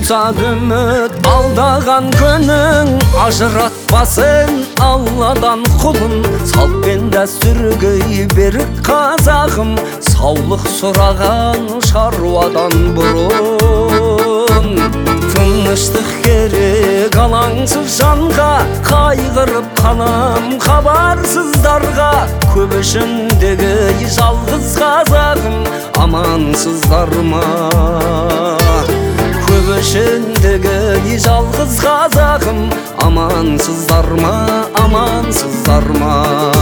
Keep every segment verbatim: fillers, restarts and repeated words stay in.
ұзақ үміт алдаған күнің, ажыратпасын Алладан құлын. Салт пен дәстүрге берік қазағым, саулық сұраған шаруадан бұрын. Тыныштық керек алаңсыз жанға, қайғырып қалам хабарсыздарға. Көп ішіндегі жалғыз қазағым, амансыздар ма? Көп ішіндегі жалғыз қазағым, амансыздар ма, амансыздар ма?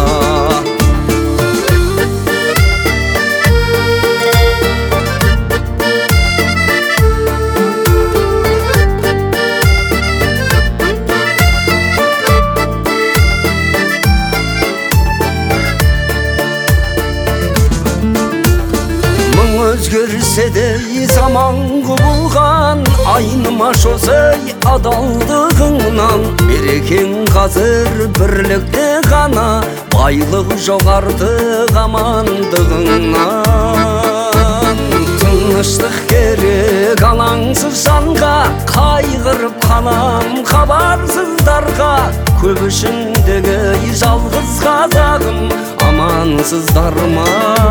Өзгерсе де заман құбылған, айнымаш осай адалдығыңнан. Берекең қазір бірлікте ғана, байлық жоқ артық амандығыңнан. Тыныштық керек алаңсыз жанға, қайғырып қалам хабарсыздарға. Көп ішіндегі жалғыз қазағым, амансыздар ма?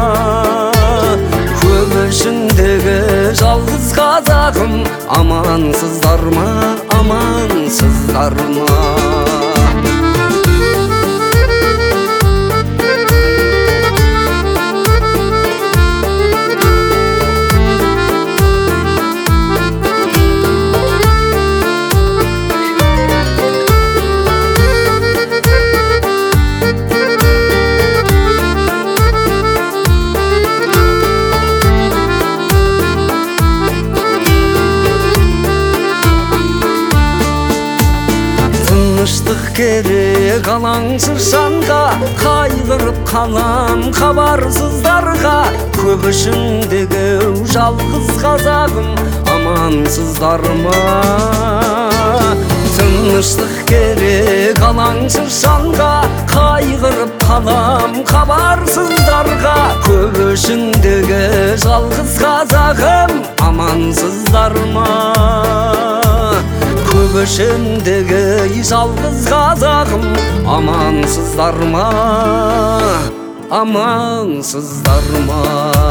Көп ішіндегі жалғыз қазағым, амансыздар ма, амансыздар ма? Тыныштық керек алаңсыз жанға, қайғырып қалам хабарсыздарға. Көп ішіндегі жалғыз қазағым, амансыздар ма? Тыныштық керек алаңсыз жанға, қайғырып қалам хабарсыздарға. Көп ішіндегі жалғыз қазағым, амансыздар ма? Көп ішіндегі жалғыз қазағым, амансыздар ма, амансыздар ма?